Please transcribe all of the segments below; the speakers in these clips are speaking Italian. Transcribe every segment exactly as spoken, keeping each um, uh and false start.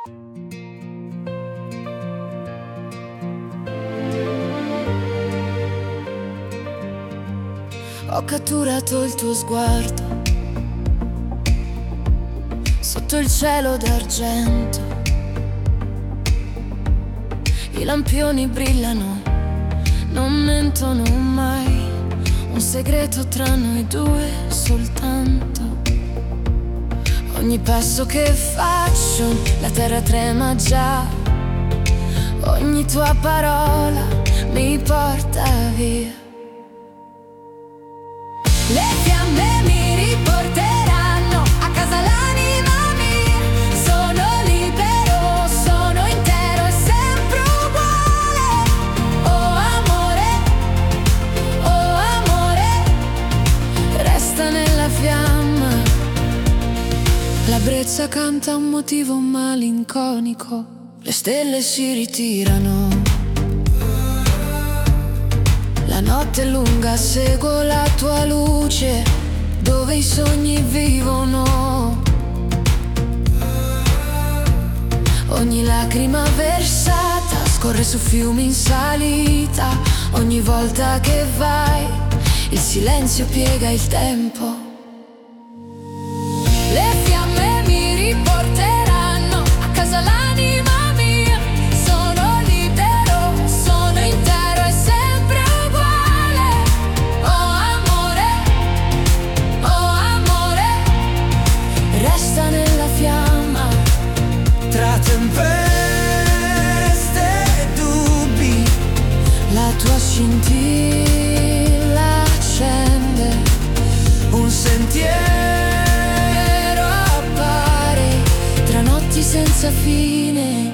Ho catturato il tuo sguardo sotto il cielo d'argento. I lampioni brillano, non mentono mai. Un segreto tra noi due soltanto. Ogni passo che faccio, la terra trema già. Ogni tua parola mi porta via. Le fiamme mi riporteranno a casa l'anima mia. Sono libero, sono intero e sempre uguale. Oh amore, oh amore, resta nella fiamma. La brezza canta un motivo malinconico. Le stelle si ritirano. La notte è lunga, seguo la tua luce, dove i sogni vivono. Ogni lacrima versata scorre su fiumi in salita. Ogni volta che vai, il silenzio piega il tempo. Le fiamme mi riporteranno a casa l'anima. Tra tempeste e dubbi, la tua scintilla accende. un sentiero appare tra notti senza fine.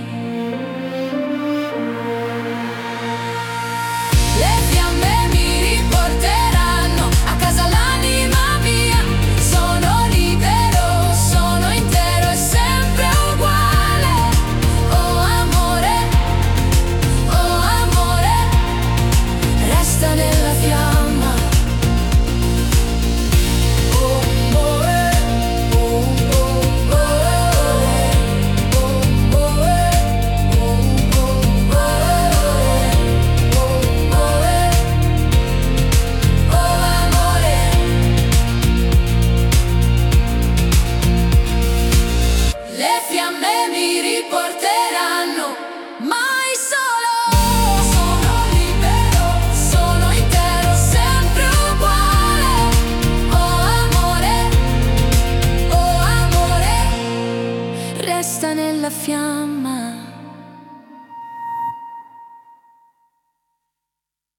Le fiamme mi riporteranno a casa l'anima mia. Sono libero, sono intero e sempre uguale. Oh amore, oh amore, resta nella fiamma. Oh amore, oh oh oh, oh amore, oh oh oh, oh amore. Le fiamme mi riporteranno mai solo. Sono libero, sono intero, sempre uguale. Oh amore, oh amore, resta nella fiamma.